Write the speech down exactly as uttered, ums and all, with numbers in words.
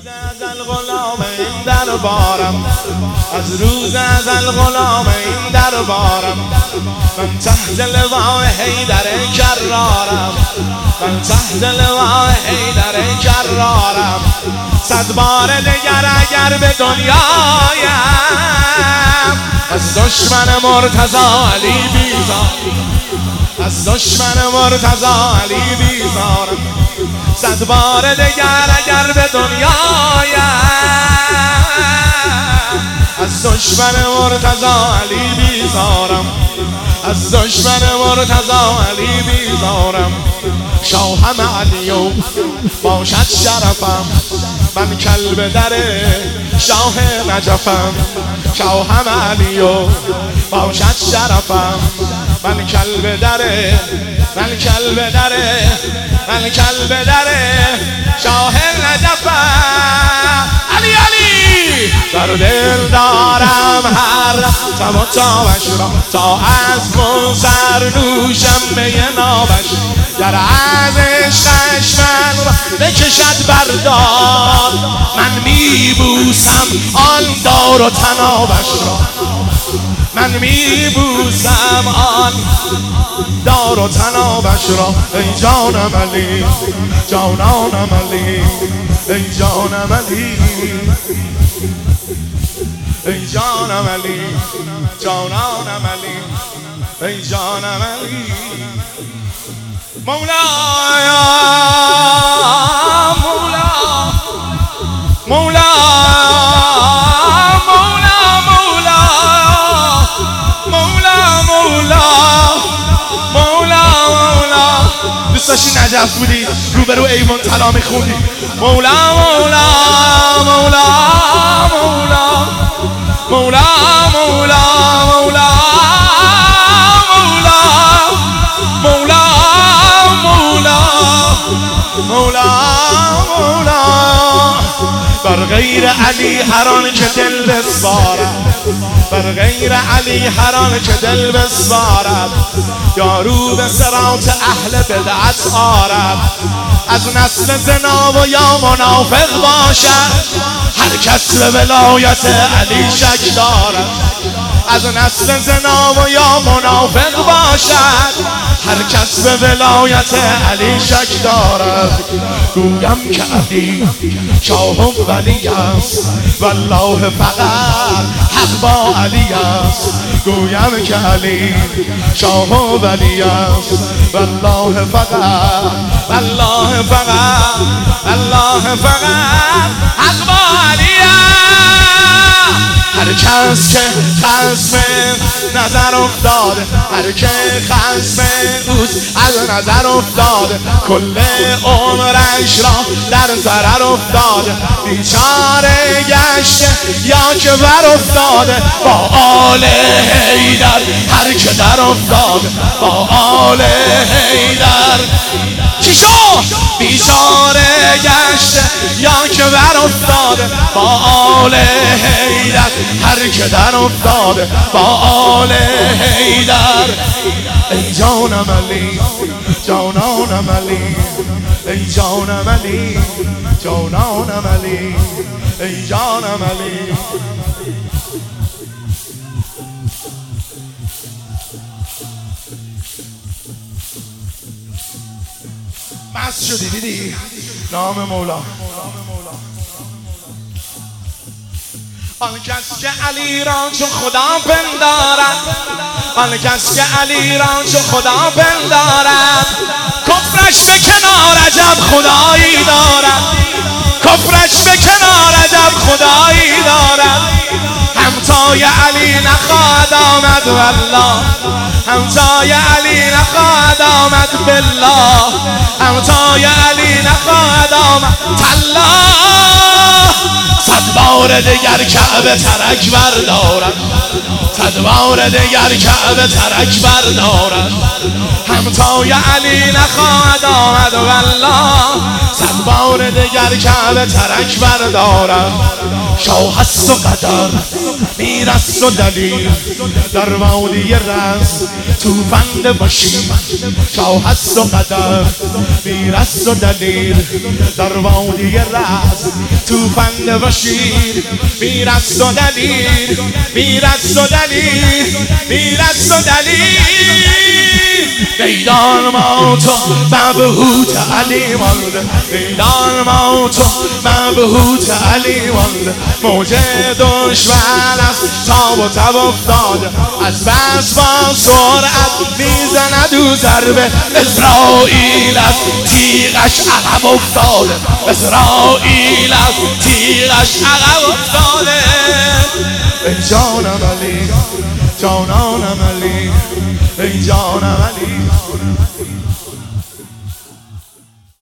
ازل غلام این دربارم، از روز ازل غلام این دربارم. من تحت لوای حیدر کرارم، من تحت لوای حیدر کرارم. صد بار دگر اگر به دنیایم از دشمن مرتضی علی بیزار، از دشمن مرتضی علی بیزارم. صد بار دگر اگر به دنیایم از دشمن مرتضی علی بیزارم، از دشمن مرتضی علی بیزارم. شاهم علیو باشد شرفم، من کلب در شاه نجفم. شاهم علیو باشد شرفم، من کلب در من کلب در من کلب در شاه نجفم. علی علی در دل دارم هر تب و تابش را، تا از موسر نوشم می نابش. گر از عشقش من را بکشد بردار، من می بوسم آن دار و تنابش را، من می بوسم آن دار و تنابش را. ای جانم علی جانانم علی، ای جانم علی ای جانم علی جانانم علی، ای جانم علی. مولاي مولا مولا مولا مولا مولا مولا مولا مولا. دوست داشتی نجف بودی روبرو ایوان طلا میخوندی. مولا مولا مولا مولا مولا مولا مولا مولا مولا مولا مولا. بر غیر علی هر آن که دل بسپارد، بر غیر علی هر آن که دل بسپارد، یارو به صراط اهل بدعت آرد. از نسل زنا و یا منافق باشد، هر کس به ولایت علی شک دارد. از نسل زنا و یا منافق باشد، هر کس به ولایت علی شک دارد. گویم که علی شاه و ولی است، والله فقط حق با علی است. گویم که علی شاه و ولی است، والله فقط والله فقط والله فقط حق با علی است. هر کس که خصم نظر افتاده، هر که خصم اوست از نظر افتاده، کل عمرش را در ضرر افتاده. بیچاره گشته یا که بر افتاده، با آل حیدر هر که در افتاده، با آل حیدر. چی شد؟ بیچاره گشته یا که بر افتاده، با آل حیدر هر که در افتاده، با آل حیدر. ای جانم علی جانانم علی، ای جانم علی جانانم علی، ای جانم علی. مست شدی دیدی نام مولا. آن کس که علی را چو خدا پندارد، آن کس که علی را چو خدا پندارد، کفرش به کنار عجب خدایی دارد، کفرش به کنار عجب خدایی دارد. همتای علی نخواهد آمد والله، همتای علی نخواهد آمد بالله، همتای علی نخواهد آمد تالله. صد بار بار دگر کعبه ترک بردارد، صد بار دگر کعبه ترک بردارد، همتای علی نخواهد آمد والله، صد بار دگر کعبه ترک بردارد. شاه هست و قدر، میر است و دلیل، در وادی رز توفنده باشیم. شاه هست و قدر، میر است و دلیل، در وادی رز توفنده باشیم. میر است و دلیل، میر است و دلیل، میر است و دلیل. میدان ما تو مبهوت علی مانده، میدان ما تو مبهوت علی مانده. موج دشمن است تاب و تب افتاده، از بس با سرعت میزند او ضربه. اسرائیل از تیغش عقب افتاده، اسرائیل از تیغش عقب افتاده. ای جانم علی، جانانم علی، ای جانم علی.